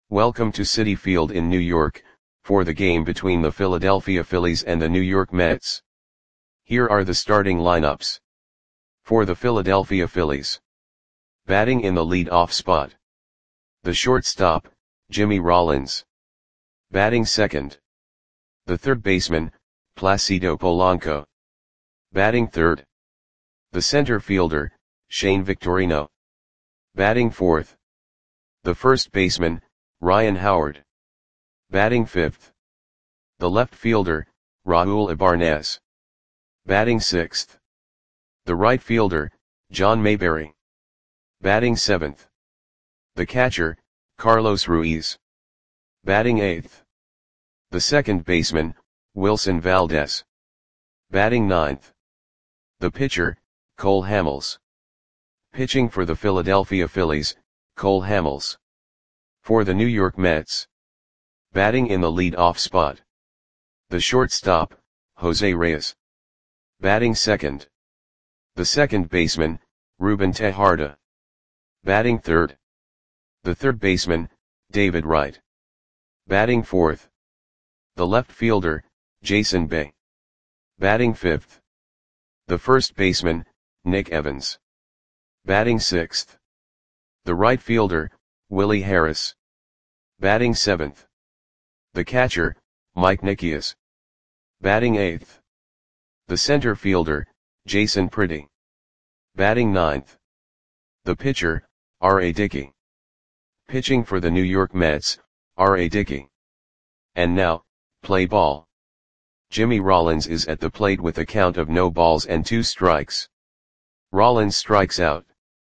Welcome to Citi Field in New York, for the game between the Philadelphia Phillies and the New York Mets. Here are the starting lineups. For the Philadelphia Phillies. Batting in the lead-off spot. The shortstop, Jimmy Rollins. Batting second. The third baseman, Placido Polanco. Batting third. The center fielder, Shane Victorino. Batting fourth. The first baseman, Ryan Howard. Batting fifth. The left fielder, Raul Ibanez. Batting sixth. The right fielder, John Mayberry. Batting seventh. The catcher, Carlos Ruiz. Batting eighth. The second baseman, Wilson Valdez. Batting ninth. The pitcher, Cole Hamels. Pitching for the Philadelphia Phillies, Cole Hamels. For the New York Mets. Batting in the lead-off spot. The shortstop, Jose Reyes. Batting second. The second baseman, Ruben Tejada. Batting third. The third baseman, David Wright. Batting fourth. The left fielder, Jason Bay. Batting fifth. The first baseman, Nick Evans. Batting sixth. The right fielder, Willie Harris. Batting seventh. The catcher, Mike Nikias. Batting eighth. The center fielder, Jason Pretty. Batting ninth. The pitcher, R.A. Dickey. Pitching for the New York Mets, R.A. Dickey. And now, play ball. Jimmy Rollins is at the plate with a count of no balls and 2 strikes. Rollins strikes out.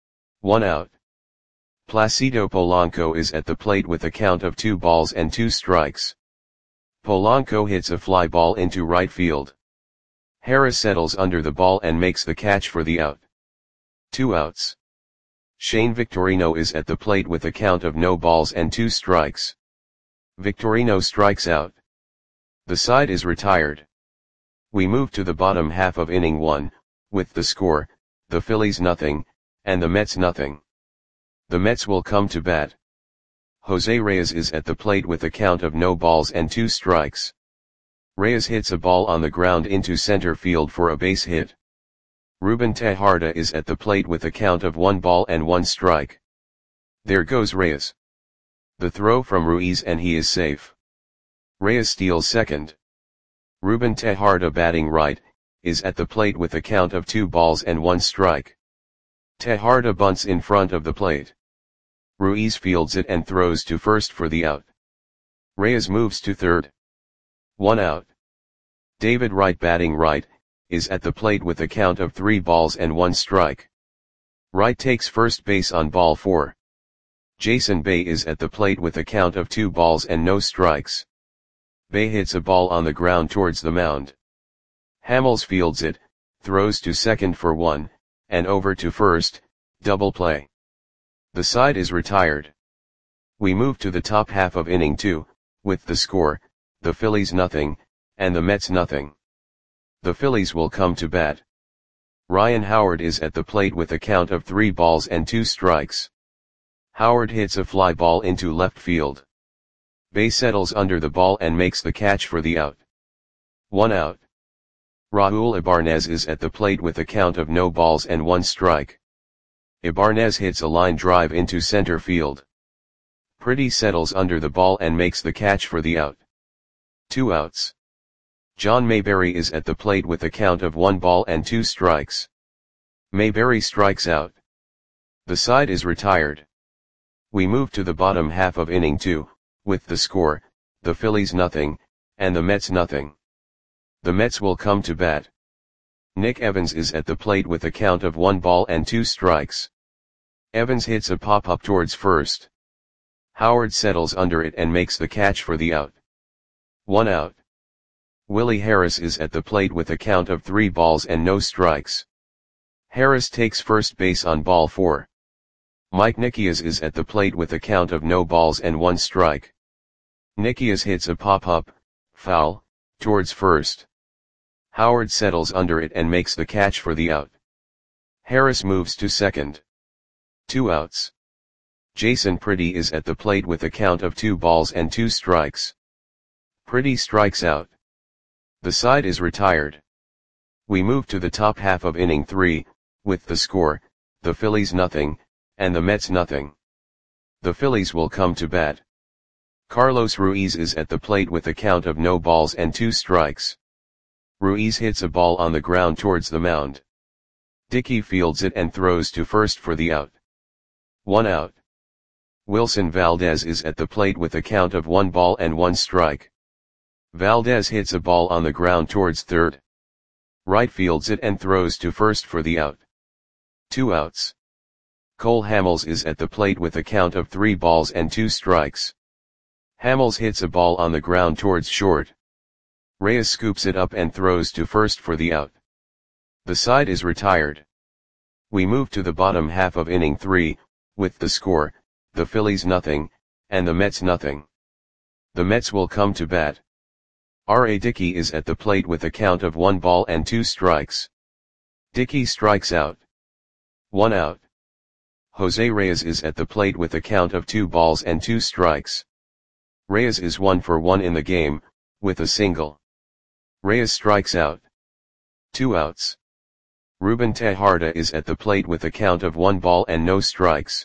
1 out. Placido Polanco is at the plate with a count of 2 balls and 2 strikes. Polanco hits a fly ball into right field. Harris settles under the ball and makes the catch for the out. 2 outs. Shane Victorino is at the plate with a count of no balls and 2 strikes. Victorino strikes out. The side is retired. We move to the bottom half of inning 1, with the score, the Phillies nothing, and the Mets nothing. The Mets will come to bat. Jose Reyes is at the plate with a count of no balls and 2 strikes. Reyes hits a ball on the ground into center field for a base hit. Ruben Tejada is at the plate with a count of 1 ball and 1 strike. There goes Reyes. The throw from Ruiz and he is safe. Reyes steals second. Ruben Tejada batting right, is at the plate with a count of 2 balls and 1 strike. Tejada bunts in front of the plate. Ruiz fields it and throws to first for the out. Reyes moves to third. 1 out. David Wright batting right, is at the plate with a count of 3 balls and 1 strike. Wright takes first base on ball 4. Jason Bay is at the plate with a count of 2 balls and no strikes. Bay hits a ball on the ground towards the mound. Hamels fields it, throws to second for 1, and over to first, double play. The side is retired. We move to the top half of inning 2, with the score, the Phillies nothing, and the Mets nothing. The Phillies will come to bat. Ryan Howard is at the plate with a count of 3 balls and 2 strikes. Howard hits a fly ball into left field. Bay settles under the ball and makes the catch for the out. 1 out. Raul Ibanez is at the plate with a count of no balls and 1 strike. Ibanez hits a line drive into center field. Pretty settles under the ball and makes the catch for the out. 2 outs. John Mayberry is at the plate with a count of 1 ball and 2 strikes. Mayberry strikes out. The side is retired. We move to the bottom half of inning 2, with the score, the Phillies nothing, and the Mets nothing. The Mets will come to bat. Nick Evans is at the plate with a count of 1 ball and 2 strikes. Evans hits a pop-up towards first. Howard settles under it and makes the catch for the out. 1 out. Willie Harris is at the plate with a count of 3 balls and no strikes. Harris takes first base on ball 4. Mike Nikias is at the plate with a count of no balls and 1 strike. Nikias hits a pop-up, foul, towards first. Howard settles under it and makes the catch for the out. Harris moves to second. 2 outs. Jason Pretty is at the plate with a count of 2 balls and 2 strikes. Pretty strikes out. The side is retired. We move to the top half of inning 3, with the score, the Phillies nothing, and the Mets nothing. The Phillies will come to bat. Carlos Ruiz is at the plate with a count of no balls and 2 strikes. Ruiz hits a ball on the ground towards the mound. Dickey fields it and throws to first for the out. 1 out. Wilson Valdez is at the plate with a count of 1 ball and 1 strike. Valdez hits a ball on the ground towards third. Right fields it and throws to first for the out. 2 outs. Cole Hamels is at the plate with a count of 3 balls and 2 strikes. Hamels hits a ball on the ground towards short. Reyes scoops it up and throws to first for the out. The side is retired. We move to the bottom half of inning 3, with the score, the Phillies nothing, and the Mets nothing. The Mets will come to bat. R.A. Dickey is at the plate with a count of 1 ball and 2 strikes. Dickey strikes out. 1 out. Jose Reyes is at the plate with a count of 2 balls and 2 strikes. Reyes is 1 for 1 in the game, with a single. Reyes strikes out. 2 outs. Ruben Tejada is at the plate with a count of 1 ball and no strikes.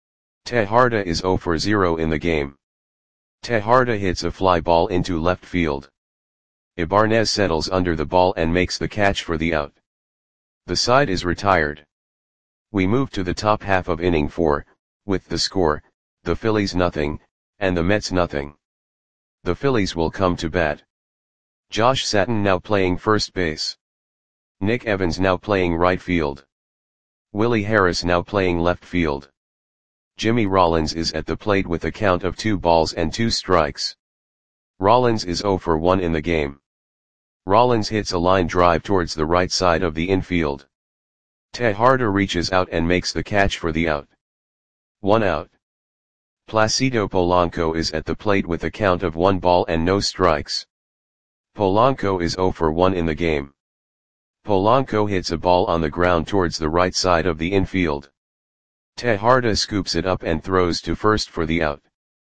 Tejada is 0 for 0 in the game. Tejada hits a fly ball into left field. Ibanez settles under the ball and makes the catch for the out. The side is retired. We move to the top half of inning 4, with the score, the Phillies nothing, and the Mets nothing. The Phillies will come to bat. Josh Satin now playing first base. Nick Evans now playing right field. Willie Harris now playing left field. Jimmy Rollins is at the plate with a count of 2 balls and 2 strikes. Rollins is 0 for 1 in the game. Rollins hits a line drive towards the right side of the infield. Tejada reaches out and makes the catch for the out. 1 out. Placido Polanco is at the plate with a count of 1 ball and no strikes. Polanco is 0 for 1 in the game. Polanco hits a ball on the ground towards the right side of the infield. Tejada scoops it up and throws to first for the out.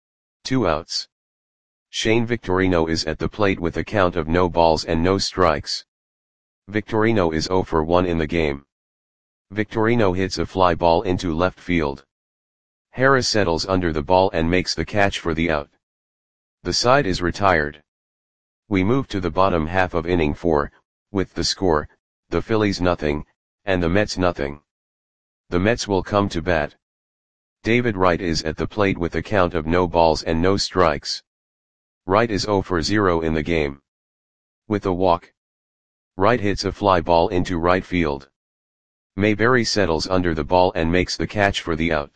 2 outs. Shane Victorino is at the plate with a count of no balls and no strikes. Victorino is 0 for 1 in the game. Victorino hits a fly ball into left field. Harris settles under the ball and makes the catch for the out. The side is retired. We move to the bottom half of inning 4, with the score, the Phillies nothing, and the Mets nothing. The Mets will come to bat. David Wright is at the plate with a count of no balls and no strikes. Wright is 0 for 0 in the game. With a walk. Wright hits a fly ball into right field. Mayberry settles under the ball and makes the catch for the out.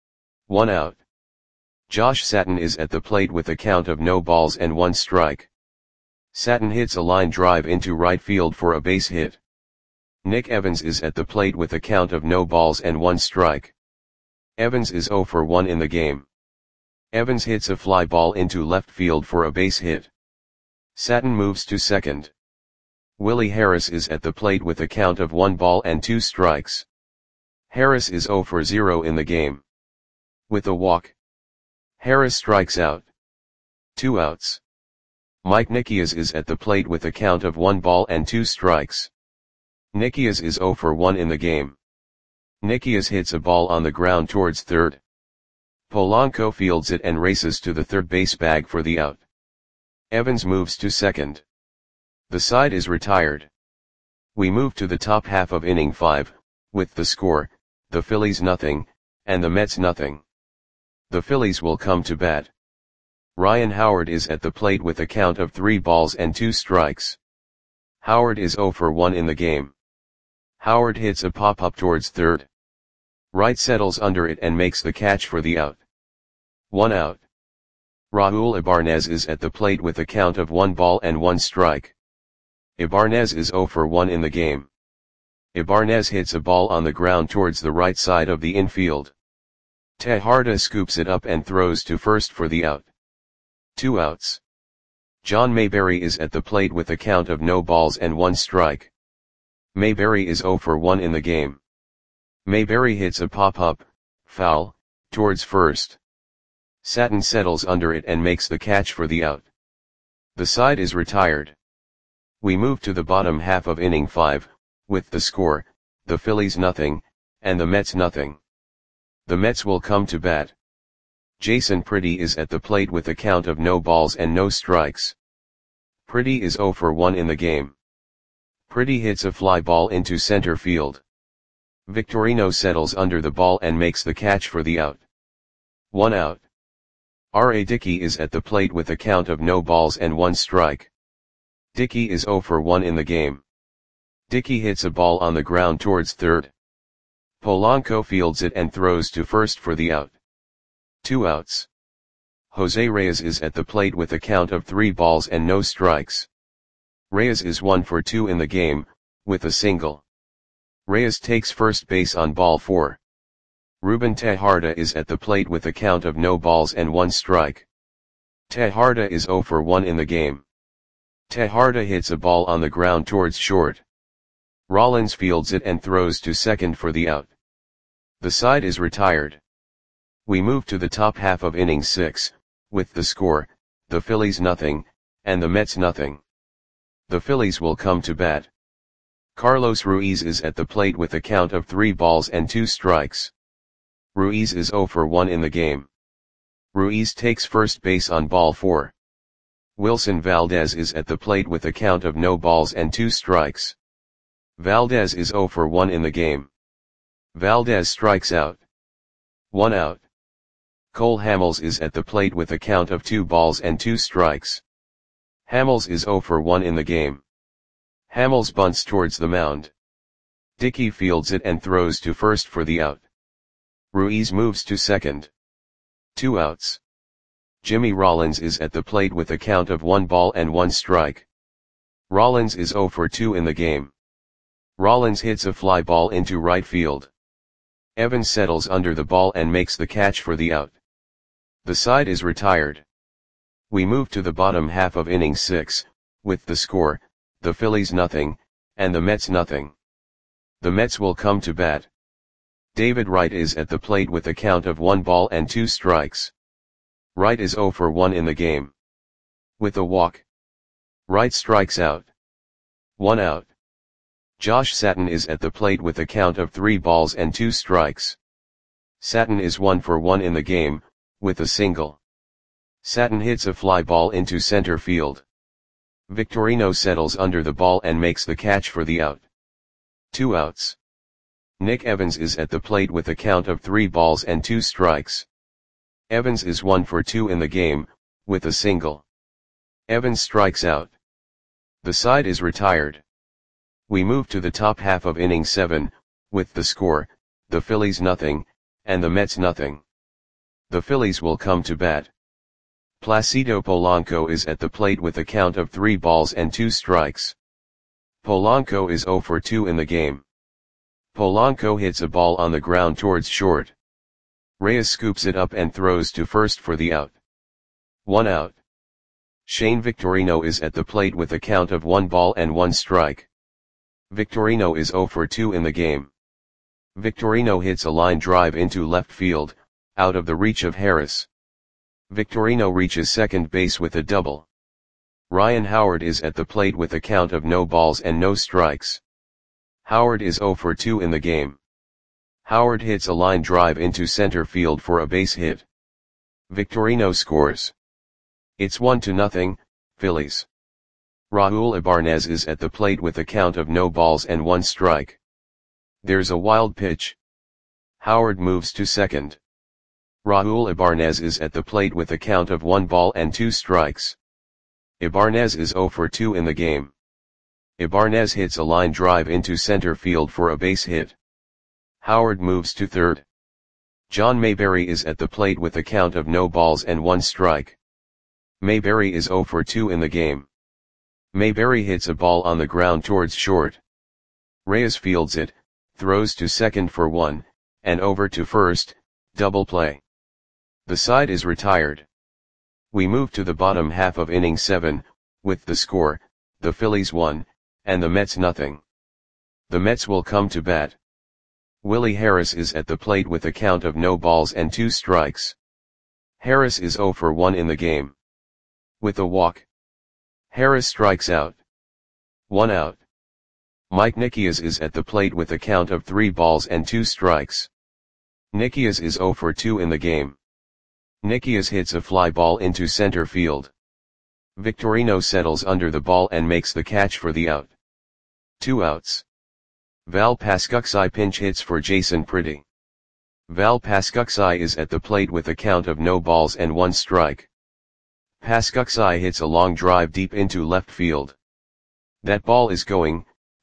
1 out. Josh Satin is at the plate with a count of no balls and 1 strike. Satin hits a line drive into right field for a base hit. Nick Evans is at the plate with a count of no balls and 1 strike. Evans is 0 for 1 in the game. Evans hits a fly ball into left field for a base hit. Satin moves to second. Willie Harris is at the plate with a count of 1 ball and 2 strikes. Harris is 0 for 0 in the game. With a walk. Harris strikes out. 2 outs. Mike Nikias is at the plate with a count of 1 ball and 2 strikes. Nikias is 0 for 1 in the game. Nikias hits a ball on the ground towards third. Polanco fields it and races to the third base bag for the out. Evans moves to second. The side is retired. We move to the top half of inning 5, with the score, the Phillies nothing, and the Mets nothing. The Phillies will come to bat. Ryan Howard is at the plate with a count of 3 balls and 2 strikes. Howard is 0 for 1 in the game. Howard hits a pop-up towards third. Wright settles under it and makes the catch for the out. 1 out. Raul Ibanez is at the plate with a count of 1 ball and 1 strike. Ibanez is 0 for 1 in the game. Ibanez hits a ball on the ground towards the right side of the infield. Tejada scoops it up and throws to first for the out. 2 outs. John Mayberry is at the plate with a count of no balls and 1 strike. Mayberry is 0 for 1 in the game. Mayberry hits a pop-up, foul, towards first. Satin settles under it and makes the catch for the out. The side is retired. We move to the bottom half of inning 5, with the score, the Phillies nothing, and the Mets nothing. The Mets will come to bat. Jason Pretty is at the plate with a count of no balls and no strikes. Pretty is 0 for 1 in the game. Pretty hits a fly ball into center field. Victorino settles under the ball and makes the catch for the out. 1 out. R.A. Dickey is at the plate with a count of no balls and 1 strike. Dickey is 0 for 1 in the game. Dickey hits a ball on the ground towards third. Polanco fields it and throws to first for the out. 2 outs. Jose Reyes is at the plate with a count of 3 balls and no strikes. Reyes is 1 for 2 in the game, with a single. Reyes takes first base on ball 4. Ruben Tejada is at the plate with a count of no balls and 1 strike. Tejada is 0 for 1 in the game. Tejada hits a ball on the ground towards short. Rollins fields it and throws to second for the out. The side is retired. We move to the top half of inning 6, with the score, the Phillies nothing, and the Mets nothing. The Phillies will come to bat. Carlos Ruiz is at the plate with a count of 3 balls and 2 strikes. Ruiz is 0 for 1 in the game. Ruiz takes first base on ball 4. Wilson Valdez is at the plate with a count of no balls and 2 strikes. Valdez is 0 for 1 in the game. Valdez strikes out. 1 out. Cole Hamels is at the plate with a count of 2 balls and 2 strikes. Hamels is 0 for 1 in the game. Hamels bunts towards the mound. Dickey fields it and throws to first for the out. Ruiz moves to second. 2 outs. Jimmy Rollins is at the plate with a count of 1 ball and 1 strike. Rollins is 0 for 2 in the game. Rollins hits a fly ball into right field. Evans settles under the ball and makes the catch for the out. The side is retired. We move to the bottom half of inning 6, with the score, the Phillies nothing, and the Mets nothing. The Mets will come to bat. David Wright is at the plate with a count of 1 ball and 2 strikes. Wright is 0 for 1 in the game. With a walk. Wright strikes out. 1 out. Josh Satin is at the plate with a count of 3 balls and 2 strikes. Satin is 1 for 1 in the game, with a single. Satin hits a fly ball into center field. Victorino settles under the ball and makes the catch for the out. 2 outs. Nick Evans is at the plate with a count of 3 balls and 2 strikes. Evans is 1 for 2 in the game, with a single. Evans strikes out. The side is retired. We move to the top half of inning 7, with the score, the Phillies nothing, and the Mets nothing. The Phillies will come to bat. Placido Polanco is at the plate with a count of 3 balls and 2 strikes. Polanco is 0 for 2 in the game. Polanco hits a ball on the ground towards short. Reyes scoops it up and throws to first for the out. 1 out. Shane Victorino is at the plate with a count of 1 ball and 1 strike. Victorino is 0 for 2 in the game. Victorino hits a line drive into left field, out of the reach of Harris. Victorino reaches second base with a double. Ryan Howard is at the plate with a count of no balls and no strikes. Howard is 0 for 2 in the game. Howard hits a line drive into center field for a base hit. Victorino scores. It's 1-0, Phillies. Raul Ibanez is at the plate with a count of no balls and 1 strike. There's a wild pitch. Howard moves to second. Raul Ibanez is at the plate with a count of 1 ball and 2 strikes. Ibanez is 0 for 2 in the game. Ibanez hits a line drive into center field for a base hit. Howard moves to third. John Mayberry is at the plate with a count of no balls and 1 strike. Mayberry is 0 for 2 in the game. Mayberry hits a ball on the ground towards short. Reyes fields it, throws to second for 1, and over to first, double play. The side is retired. We move to the bottom half of inning 7, with the score, the Phillies 1, and the Mets nothing. The Mets will come to bat. Willie Harris is at the plate with a count of no balls and 2 strikes. Harris is 0 for 1 in the game. With a walk, Harris strikes out. 1 out. Mike Nikias is at the plate with a count of 3 balls and 2 strikes. Nikias is 0 for 2 in the game. Nikias hits a fly ball into center field. Victorino settles under the ball and makes the catch for the out. 2 outs. Val Pascucci pinch hits for Jason Pretty. Val Pascucci is at the plate with a count of no balls and 1 strike. Pascucci hits a long drive deep into left field. That ball is gone.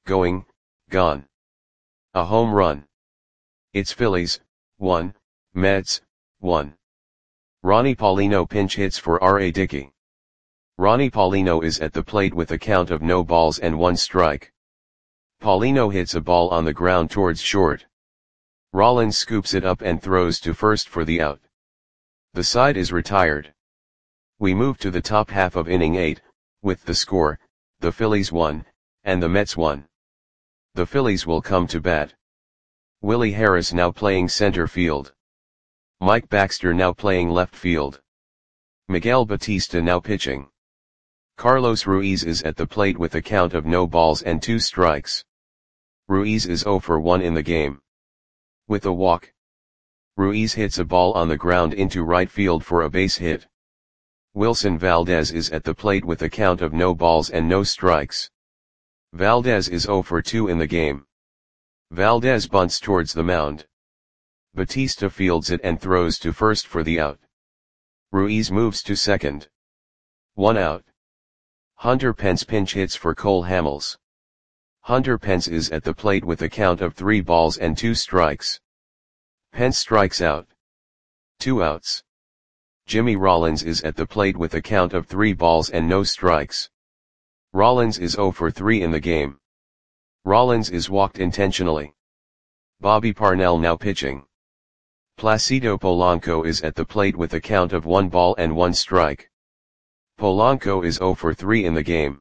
A home run. It's Phillies, 1, Mets, 1. Ronnie Paulino pinch hits for R.A. Dickey. Ronnie Paulino is at the plate with a count of no balls and 1 strike. Paulino hits a ball on the ground towards short. Rollins scoops it up and throws to first for the out. The side is retired. We move to the top half of inning 8, with the score, the Phillies 1, and the Mets 1. The Phillies will come to bat. Willie Harris now playing center field. Mike Baxter now playing left field. Miguel Batista now pitching. Carlos Ruiz is at the plate with a count of no balls and 2 strikes. Ruiz is 0 for 1 in the game. With a walk, Ruiz hits a ball on the ground into right field for a base hit. Wilson Valdez is at the plate with a count of no balls and no strikes. Valdez is 0 for 2 in the game. Valdez bunts towards the mound. Batista fields it and throws to first for the out. Ruiz moves to second. 1 out. Hunter Pence pinch hits for Cole Hamels. Hunter Pence is at the plate with a count of 3 balls and 2 strikes. Pence strikes out. 2 outs. Jimmy Rollins is at the plate with a count of 3 balls and no strikes. Rollins is 0 for 3 in the game. Rollins is walked intentionally. Bobby Parnell now pitching. Placido Polanco is at the plate with a count of 1 ball and 1 strike. Polanco is 0 for 3 in the game.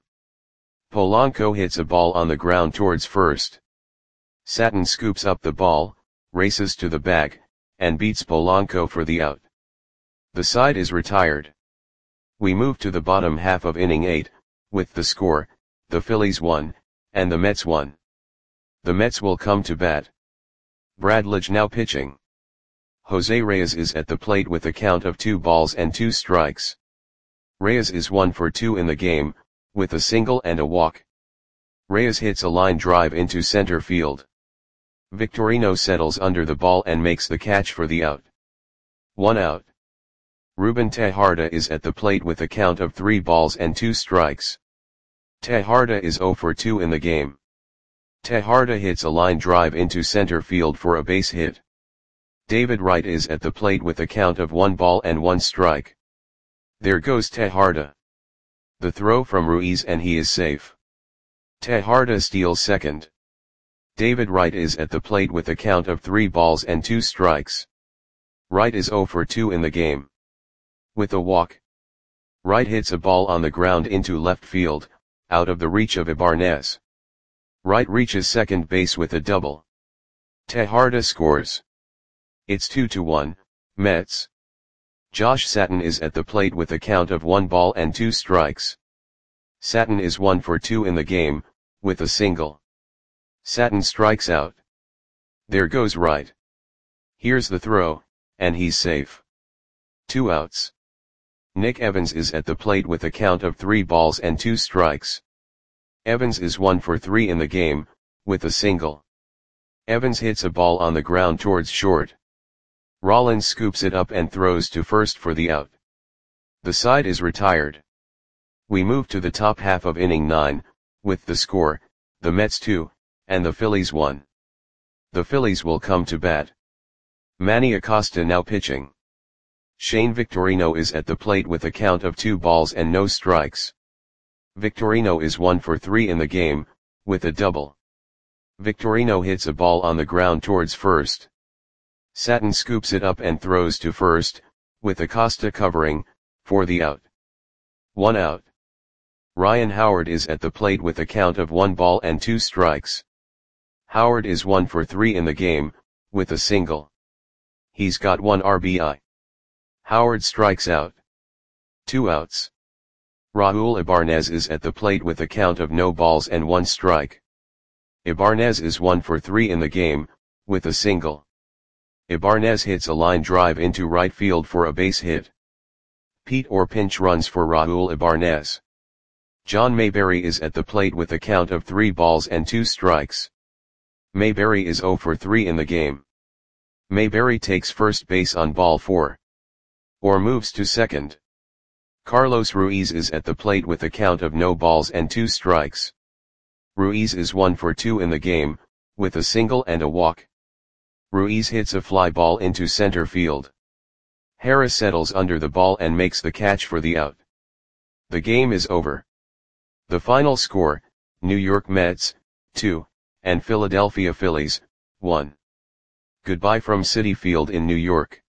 Polanco hits a ball on the ground towards first. Satin scoops up the ball, races to the bag, and beats Polanco for the out. The side is retired. We move to the bottom half of inning 8, with the score, the Phillies 1, and the Mets 1. The Mets will come to bat. Brad Lidge now pitching. Jose Reyes is at the plate with a count of 2 balls and 2 strikes. Reyes is 1 for 2 in the game, with a single and a walk. Reyes hits a line drive into center field. Victorino settles under the ball and makes the catch for the out. 1 out. Ruben Tejada is at the plate with a count of 3 balls and 2 strikes. Tejada is 0 for 2 in the game. Tejada hits a line drive into center field for a base hit. David Wright is at the plate with a count of 1 ball and 1 strike. There goes Tejada. The throw from Ruiz and he is safe. Tejada steals second. David Wright is at the plate with a count of 3 balls and 2 strikes. Wright is 0 for 2 in the game. With a walk, Wright hits a ball on the ground into left field, out of the reach of Ibanez. Wright reaches second base with a double. Tejada scores. It's 2-1, Mets. Josh Satin is at the plate with a count of 1 ball and 2 strikes. Satin is 1 for 2 in the game, with a single. Satin strikes out. There goes Wright. Here's the throw, and he's safe. 2 outs. Nick Evans is at the plate with a count of 3 balls and 2 strikes. Evans is 1 for 3 in the game, with a single. Evans hits a ball on the ground towards short. Rollins scoops it up and throws to first for the out. The side is retired. We move to the top half of inning 9, with the score, the Mets 2, and the Phillies 1. The Phillies will come to bat. Manny Acosta now pitching. Shane Victorino is at the plate with a count of 2 balls and no strikes. Victorino is 1 for 3 in the game, with a double. Victorino hits a ball on the ground towards first. Satin scoops it up and throws to first, with Acosta covering, for the out. 1 out. Ryan Howard is at the plate with a count of 1 ball and 2 strikes. Howard is 1 for 3 in the game, with a single. He's got 1 RBI. Howard strikes out. 2 outs. Raul Ibanez is at the plate with a count of no balls and 1 strike. Ibanez is 1 for 3 in the game, with a single. Ibanez hits a line drive into right field for a base hit. Pete Orr pinch runs for Raul Ibanez. John Mayberry is at the plate with a count of 3 balls and 2 strikes. Mayberry is 0 for 3 in the game. Mayberry takes first base on ball 4. Orr moves to second. Carlos Ruiz is at the plate with a count of no balls and 2 strikes. Ruiz is 1 for 2 in the game, with a single and a walk. Ruiz hits a fly ball into center field. Harris settles under the ball and makes the catch for the out. The game is over. The final score, New York Mets, 2, and Philadelphia Phillies, 1. Goodbye from Citi Field in New York.